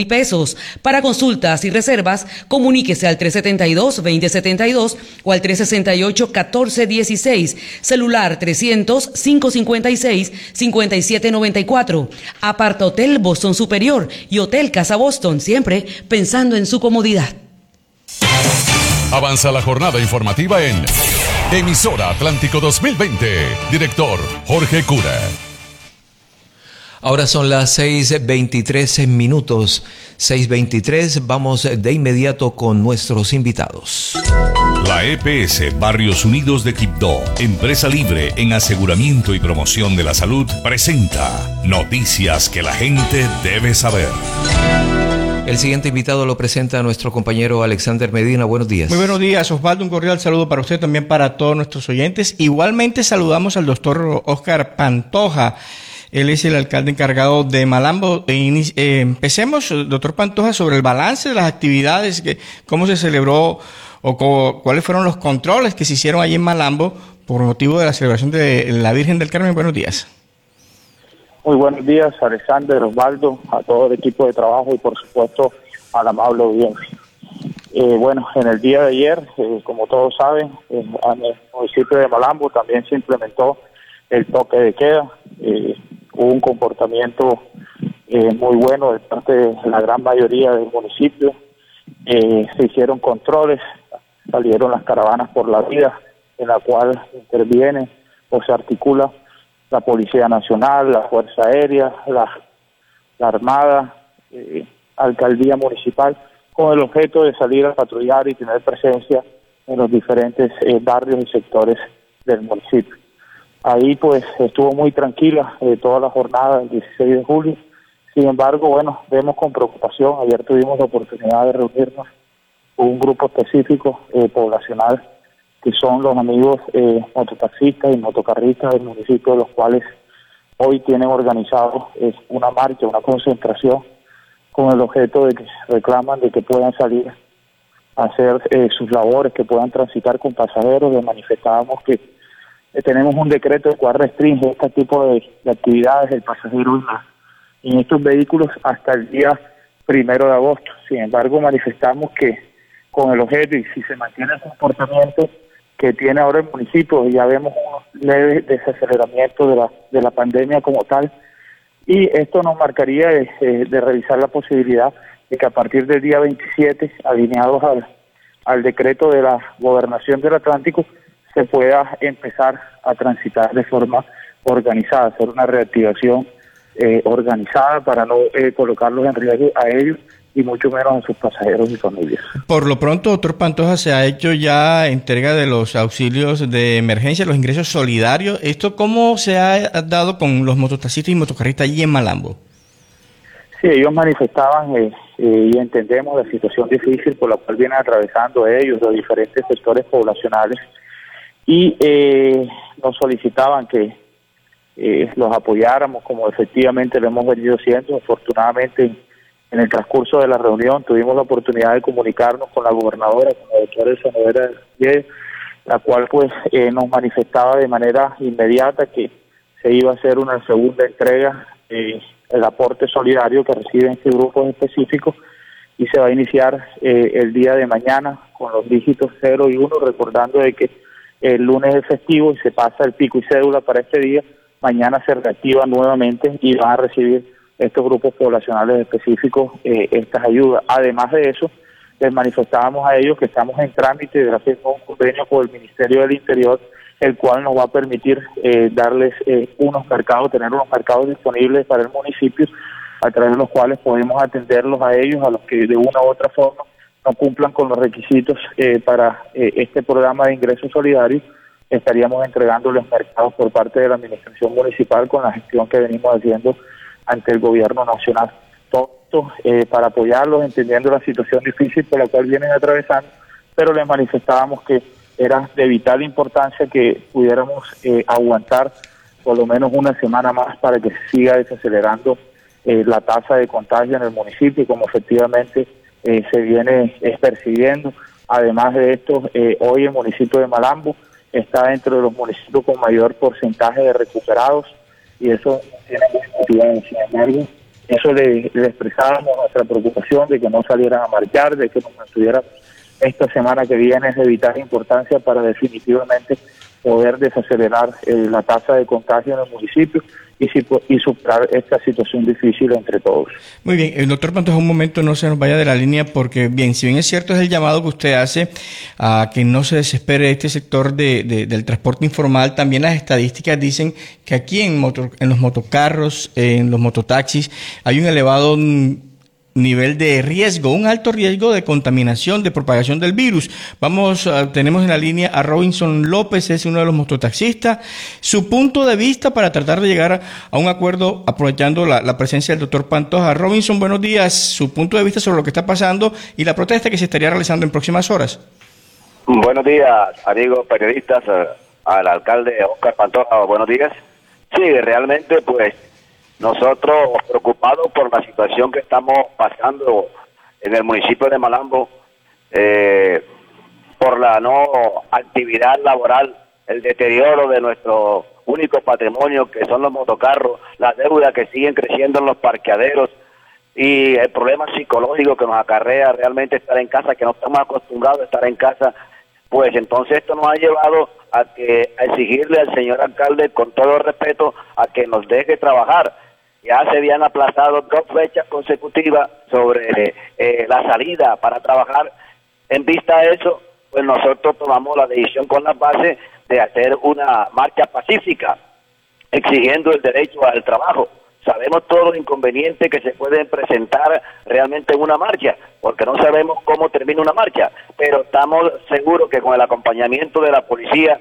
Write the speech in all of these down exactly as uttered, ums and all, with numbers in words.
pesos. Para consultas y reservas, comuníquese al tres siete dos, dos cero siete dos o al tres seis ocho, uno cuatro uno seis, celular trescientos, cinco cincuenta y seis, cincuenta y siete noventa y cuatro. Aparta Hotel Boston Superior y Hotel Casa Boston, siempre pensando en su comodidad. Avanza la jornada informativa en Emisora Atlántico dos mil veinte. Director Jorge Cura. Ahora son las seis veintitrés minutos. seis veintitrés, vamos de inmediato con nuestros invitados. La E P S Barrios Unidos de Quibdó, empresa libre en aseguramiento y promoción de la salud, presenta noticias que la gente debe saber. El siguiente invitado lo presenta nuestro compañero Alexander Medina. Buenos días. Muy buenos días, Osvaldo. Un cordial saludo para usted, también para todos nuestros oyentes. Igualmente saludamos al doctor Oscar Pantoja. Él es el alcalde encargado de Malambo. Eh, eh, empecemos, doctor Pantoja, sobre el balance de las actividades, que, cómo se celebró o co, cuáles fueron los controles que se hicieron allí en Malambo por motivo de la celebración de la Virgen del Carmen. Buenos días. Muy buenos días, Alexander, Osvaldo, a todo el equipo de trabajo y por supuesto a la amable audiencia. Eh, bueno, en el día de ayer, eh, como todos saben, eh, en el municipio de Malambo también se implementó el toque de queda. Eh, hubo un comportamiento eh, muy bueno de parte de la gran mayoría del municipio. Eh, se hicieron controles, salieron las caravanas por la vía, en la cual interviene o se articula la Policía Nacional, la Fuerza Aérea, la, la Armada, eh, Alcaldía Municipal, con el objeto de salir a patrullar y tener presencia en los diferentes eh, barrios y sectores del municipio. Ahí pues estuvo muy tranquila eh, toda la jornada del dieciséis de julio. Sin embargo, bueno, vemos con preocupación, ayer tuvimos la oportunidad de reunirnos con un grupo específico eh, poblacional, que son los amigos eh, mototaxistas y motocarristas del municipio, los cuales hoy tienen organizado eh, una marcha, una concentración, con el objeto de que reclaman de que puedan salir a hacer eh, sus labores, que puedan transitar con pasajeros. Les manifestábamos que eh, tenemos un decreto el cual restringe este tipo de, de actividades del pasajero en, la, en estos vehículos hasta el día primero de agosto. Sin embargo, manifestamos que con el objeto y si se mantiene el comportamiento que tiene ahora el municipio, ya vemos un leve desaceleramiento de la de la pandemia como tal, y esto nos marcaría de, de, de revisar la posibilidad de que a partir del día veintisiete, alineados al, al decreto de la Gobernación del Atlántico, se pueda empezar a transitar de forma organizada, hacer una reactivación eh, organizada para no eh, colocarlos en riesgo a ellos y mucho menos a sus pasajeros y familias. Por lo pronto, doctor Pantoja, se ha hecho ya entrega de los auxilios de emergencia, los ingresos solidarios. ¿Esto cómo se ha dado con los mototaxistas y motocarristas allí en Malambo? Sí, ellos manifestaban eh, eh, y entendemos la situación difícil por la cual vienen atravesando ellos, los diferentes sectores poblacionales, y eh, nos solicitaban que eh, los apoyáramos como efectivamente lo hemos venido haciendo. Afortunadamente, en el transcurso de la reunión tuvimos la oportunidad de comunicarnos con la gobernadora, con la doctora Elsa Noguera Díez, la cual pues eh, nos manifestaba de manera inmediata que se iba a hacer una segunda entrega, eh, el aporte solidario que reciben estos grupos específicos, y se va a iniciar eh, el día de mañana con los dígitos cero y uno, recordando de que el lunes es festivo y se pasa el pico y cédula para este día. Mañana se reactiva nuevamente y van a recibir estos grupos poblacionales específicos eh, estas ayudas. Además de eso, les manifestábamos a ellos que estamos en trámite de hacer un convenio con el Ministerio del Interior, el cual nos va a permitir eh, darles eh, unos mercados, tener unos mercados disponibles para el municipio, a través de los cuales podemos atenderlos a ellos, a los que de una u otra forma no cumplan con los requisitos eh, para eh, este programa de ingresos solidarios. Estaríamos entregándoles mercados por parte de la administración municipal con la gestión que venimos haciendo ante el gobierno nacional. Todo esto eh, para apoyarlos, entendiendo la situación difícil por la cual vienen atravesando, pero les manifestábamos que era de vital importancia que pudiéramos eh, aguantar por lo menos una semana más para que se siga desacelerando eh, la tasa de contagio en el municipio, como efectivamente eh, se viene eh, percibiendo. Además de esto, eh, hoy el municipio de Malambo está dentro de los municipios con mayor porcentaje de recuperados, y eso tiene mucha utilidad. Sin embargo, eso le, le expresábamos nuestra preocupación de que no salieran a marchar, de que nos mantuvieran esta semana que viene. Es de vital importancia para definitivamente poder desacelerar eh, la tasa de contagio en el municipio y, si, y superar esta situación difícil entre todos. Muy bien, el doctor Pantoja, un momento no se nos vaya de la línea, porque bien, si bien es cierto es el llamado que usted hace a que no se desespere este sector de, de, del transporte informal, también las estadísticas dicen que aquí en, motor, en los motocarros, en los mototaxis, hay un elevado nivel de riesgo, un alto riesgo de contaminación, de propagación del virus. Vamos, uh, tenemos en la línea a Robinson López, es uno de los mototaxistas. Su punto de vista para tratar de llegar a, a un acuerdo, aprovechando la, la presencia del doctor Pantoja. Robinson, buenos días. Su punto de vista sobre lo que está pasando y la protesta que se estaría realizando en próximas horas. Buenos días, amigos periodistas, al alcalde Óscar Pantoja. Buenos días. Sí, realmente, pues, nosotros preocupados por la situación que estamos pasando en el municipio de Malambo, eh, por la no actividad laboral, el deterioro de nuestro único patrimonio que son los motocarros, las deudas que siguen creciendo en los parqueaderos y el problema psicológico que nos acarrea realmente estar en casa, que no estamos acostumbrados a estar en casa. Pues entonces esto nos ha llevado a, que, a exigirle al señor alcalde, con todo respeto, a que nos deje trabajar. Ya se habían aplazado dos fechas consecutivas sobre eh, la salida para trabajar. En vista de eso, pues nosotros tomamos la decisión con las bases de hacer una marcha pacífica, exigiendo el derecho al trabajo. Sabemos todos los inconvenientes que se pueden presentar realmente en una marcha, porque no sabemos cómo termina una marcha, pero estamos seguros que con el acompañamiento de la policía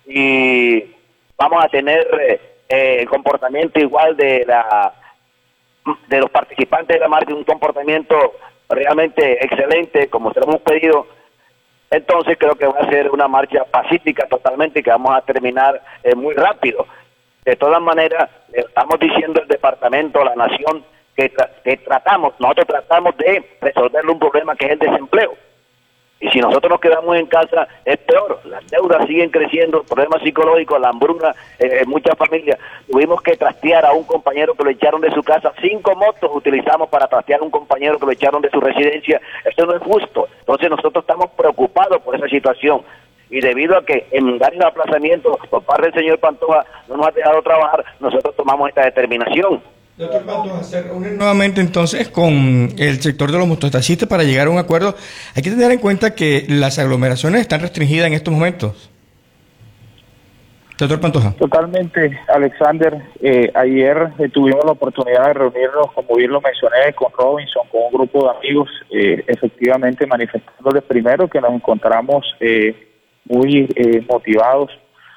y vamos a tener eh, eh, el comportamiento igual de la de los participantes de la marcha, un comportamiento realmente excelente, como se lo hemos pedido. Entonces creo que va a ser una marcha pacífica totalmente, que vamos a terminar eh, muy rápido. De todas maneras, le estamos diciendo al departamento, a la nación, que, tra que tratamos, nosotros tratamos de resolverle un problema que es el desempleo. Y si nosotros nos quedamos en casa, es peor. Las deudas siguen creciendo, problemas psicológicos, la hambruna eh, en muchas familias. Tuvimos que trastear a un compañero que lo echaron de su casa. Cinco motos utilizamos para trastear a un compañero que lo echaron de su residencia. Eso no es justo. Entonces nosotros estamos preocupados por esa situación. Y debido a que en varios aplazamientos por parte del señor Pantoja no nos ha dejado trabajar, nosotros tomamos esta determinación. Doctor Pantoja, se reúnen nuevamente entonces con el sector de los mototaxistas para llegar a un acuerdo. Hay que tener en cuenta que las aglomeraciones están restringidas en estos momentos. Doctor Pantoja. Totalmente, Alexander. Eh, ayer eh, tuvimos la oportunidad de reunirnos, como bien lo mencioné, con Robinson, con un grupo de amigos, eh, efectivamente manifestándoles primero que nos encontramos eh, muy eh, motivados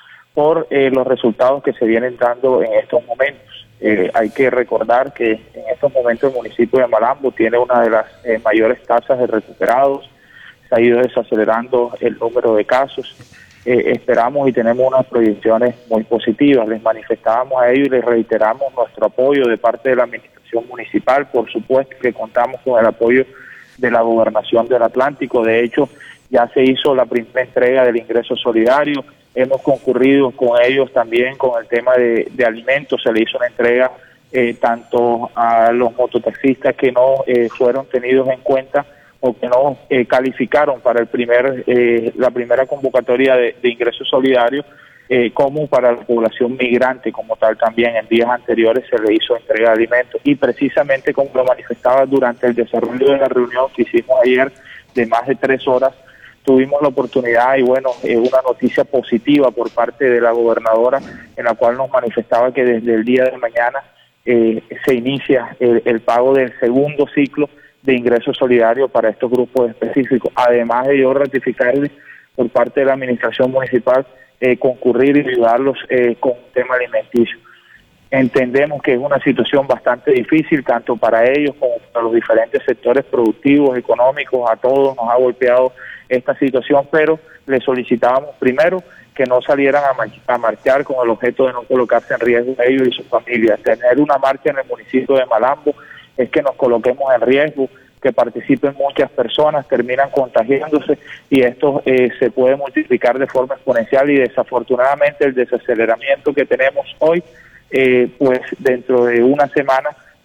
por eh, los resultados que se vienen dando en estos momentos. Eh, hay que recordar que en estos momentos el municipio de Malambo tiene una de las eh, mayores tasas de recuperados, se ha ido desacelerando el número de casos, eh, esperamos y tenemos unas proyecciones muy positivas. Les manifestábamos a ellos y les reiteramos nuestro apoyo de parte de la administración municipal. Por supuesto que contamos con el apoyo de la Gobernación del Atlántico. De hecho, ya se hizo la primera entrega del ingreso solidario. Hemos concurrido con ellos también con el tema de, de alimentos. Se le hizo una entrega eh, tanto a los mototaxistas que no eh, fueron tenidos en cuenta o que no eh, calificaron para el primer eh, la primera convocatoria de, de ingreso solidario, eh, como para la población migrante como tal. También en días anteriores se le hizo entrega de alimentos. Y precisamente como lo manifestaba durante el desarrollo de la reunión que hicimos ayer de más de tres horas, tuvimos la oportunidad y bueno, eh, una noticia positiva por parte de la gobernadora, en la cual nos manifestaba que desde el día de mañana eh, se inicia el, el pago del segundo ciclo de ingreso solidario para estos grupos específicos. Además de yo ratificarle por parte de la administración municipal eh, concurrir y ayudarlos eh, con un tema alimenticio. Entendemos que es una situación bastante difícil, tanto para ellos como para los diferentes sectores productivos, económicos. A todos nos ha golpeado esta situación, pero le solicitábamos primero que no salieran a, mar a marchar con el objeto de no colocarse en riesgo ellos y sus familias. Tener una marcha en el municipio de Malambo es que nos coloquemos en riesgo, que participen muchas personas, terminan contagiándose y esto eh, se puede multiplicar de forma exponencial, y desafortunadamente el desaceleramiento que tenemos hoy, eh, pues dentro de una semana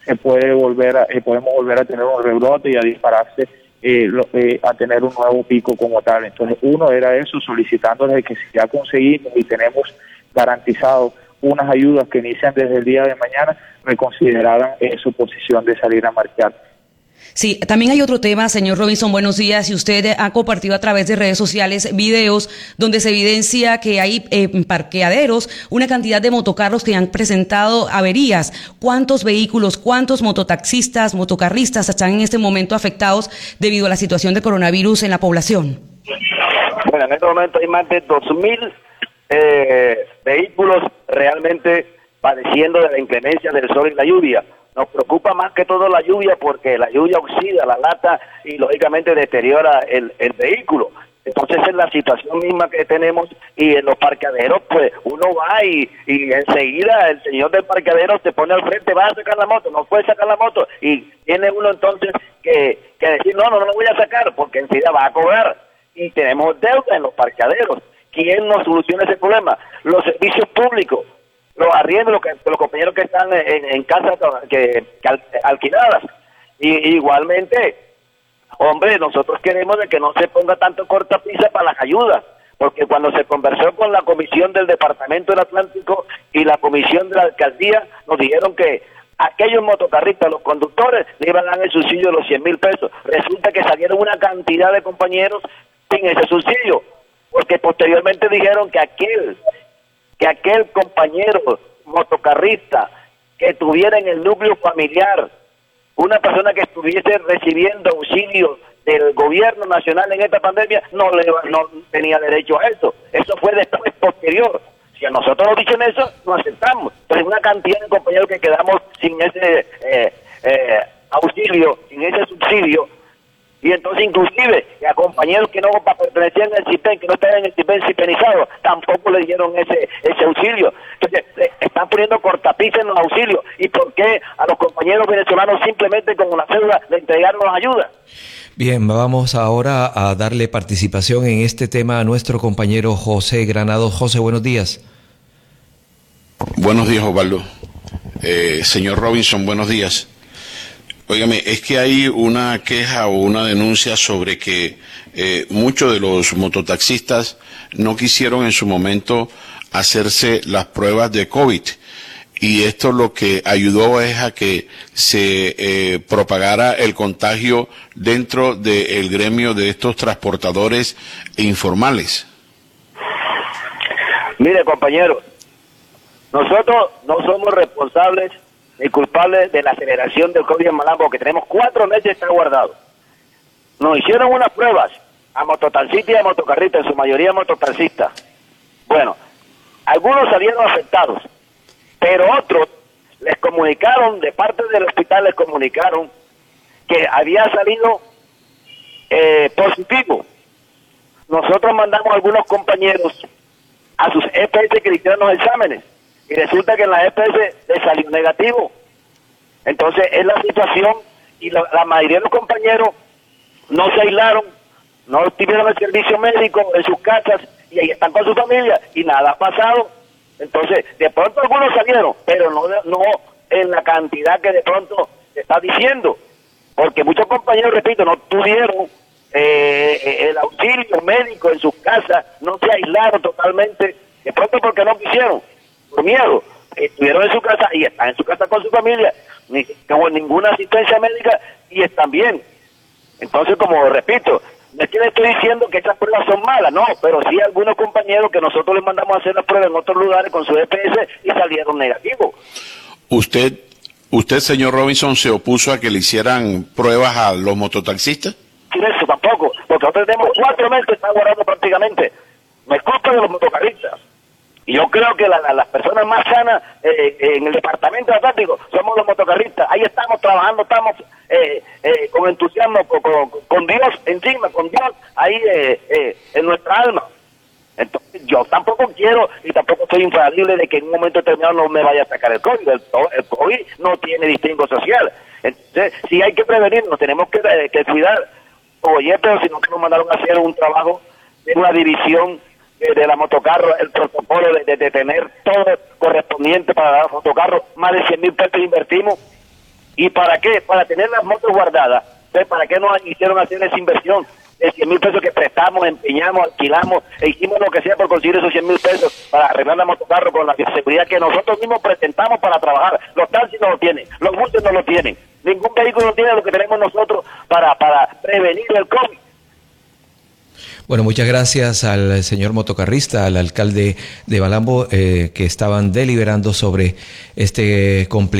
eh, puede volver a, eh, podemos volver a tener un rebrote y a dispararse, eh, lo, eh, a tener un nuevo pico como tal. Entonces, uno era eso, solicitándoles que si ya conseguimos y tenemos garantizado unas ayudas que inician desde el día de mañana, reconsideraran eh, su posición de salir a marchar. Sí, también hay otro tema, señor Robinson, buenos días. Y usted ha compartido a través de redes sociales videos donde se evidencia que hay eh, parqueaderos, una cantidad de motocarros que han presentado averías. ¿Cuántos vehículos, cuántos mototaxistas, motocarristas están en este momento afectados debido a la situación de coronavirus en la población? Bueno, en este momento hay más de dos mil eh, vehículos realmente padeciendo de la inclemencia del sol y la lluvia. Nos preocupa más que todo la lluvia porque la lluvia oxida la lata y lógicamente deteriora el, el vehículo. Entonces es la situación misma que tenemos, y en los parqueaderos pues uno va y, y enseguida el señor del parqueadero te pone al frente, va a sacar la moto, no puede sacar la moto, y tiene uno entonces que, que decir no, no, no lo voy a sacar porque enseguida va a cobrar, y tenemos deuda en los parqueaderos. ¿Quién nos soluciona ese problema? Los servicios públicos, los arriendos, los, que, los compañeros que están en, en casas que, que al, alquiladas. Y igualmente, hombre, nosotros queremos de que no se ponga tanto cortapisa para las ayudas, porque cuando se conversó con la comisión del Departamento del Atlántico y la comisión de la alcaldía, nos dijeron que aquellos motocarristas, los conductores, le iban a dar el subsidio de los cien mil pesos. Resulta que salieron una cantidad de compañeros sin ese subsidio, porque posteriormente dijeron que aquel que aquel compañero motocarrista que tuviera en el núcleo familiar una persona que estuviese recibiendo auxilio del gobierno nacional en esta pandemia, no le no tenía derecho a eso. Eso fue después, posterior. Si a nosotros nos dicen eso, no aceptamos. Pero hay una cantidad de compañeros que quedamos sin ese eh, eh, auxilio, sin ese subsidio. Y entonces inclusive a compañeros que no pertenecían al CIPEN, que no estaban en el CIPEN cipenizado, tampoco le dieron ese ese auxilio. Entonces están poniendo cortapisas en los auxilios. ¿Y por qué a los compañeros venezolanos simplemente con una cédula le entregaron las ayudas? Bien, vamos ahora a darle participación en este tema a nuestro compañero José Granado. José, buenos días. Buenos días, Osvaldo. Eh, señor Robinson, buenos días. Óigame, es que hay una queja o una denuncia sobre que eh, muchos de los mototaxistas no quisieron en su momento hacerse las pruebas de COVID, y esto lo que ayudó es a que se eh, propagara el contagio dentro del gremio de estos transportadores informales. Mire, compañero, nosotros no somos responsables ni culpables de la aceleración del COVID en Malambo, que tenemos cuatro meses está guardado. Nos hicieron unas pruebas a mototaxistas y a motocarristas, en su mayoría mototaxistas. Bueno, algunos salieron afectados, pero otros les comunicaron, de parte del hospital les comunicaron que había salido eh, positivo. Nosotros mandamos a algunos compañeros a sus E P S que le hicieron los exámenes, y resulta que en la E P S le salió negativo. Entonces es la situación, y la, la mayoría de los compañeros no se aislaron, no tuvieron el servicio médico en sus casas y ahí están con su familia y nada ha pasado. Entonces de pronto algunos salieron, pero no, no en la cantidad que de pronto se está diciendo, porque muchos compañeros, repito, no tuvieron eh, el auxilio médico en sus casas, no se aislaron totalmente, de pronto porque no quisieron, por miedo, estuvieron en su casa y están en su casa con su familia, ni con ninguna asistencia médica y están bien. Entonces, como repito, no es que le estoy diciendo que estas pruebas son malas, no, pero sí algunos compañeros que nosotros les mandamos a hacer las pruebas en otros lugares con su E P S y salieron negativos. ¿Usted, usted, señor Robinson, se opuso a que le hicieran pruebas a los mototaxistas? Sin eso tampoco, porque nosotros tenemos cuatro meses que están guardando prácticamente. Me culpa de los motocarristas. Y yo creo que la, la, las personas más sanas eh, en el departamento de Atlántico somos los motocarristas. Ahí estamos trabajando, estamos eh, eh, con entusiasmo, con, con, con Dios encima, con Dios ahí eh, eh, en nuestra alma. Entonces yo tampoco quiero y tampoco soy infalible de que en un momento determinado no me vaya a sacar el COVID. El, el COVID no tiene distingo social. Entonces si hay que prevenirnos, tenemos que, eh, que cuidar. Oye, pero si no nos mandaron a hacer un trabajo de una división de, de la motocarro, el protocolo de, de, de tener todo correspondiente para la motocarro, más de cien mil pesos invertimos, ¿Y para qué? Para tener las motos guardadas. Entonces, ¿para qué nos hicieron hacer esa inversión de cien mil pesos que prestamos, empeñamos, alquilamos e hicimos lo que sea por conseguir esos cien mil pesos para arreglar la motocarro con la seguridad que nosotros mismos presentamos para trabajar? Los taxis no lo tienen, los buses no lo tienen, ningún vehículo tiene lo que tenemos nosotros para, para prevenir el COVID. Bueno, muchas gracias al señor motocarrista, al alcalde de Malambo, eh, que estaban deliberando sobre este complicado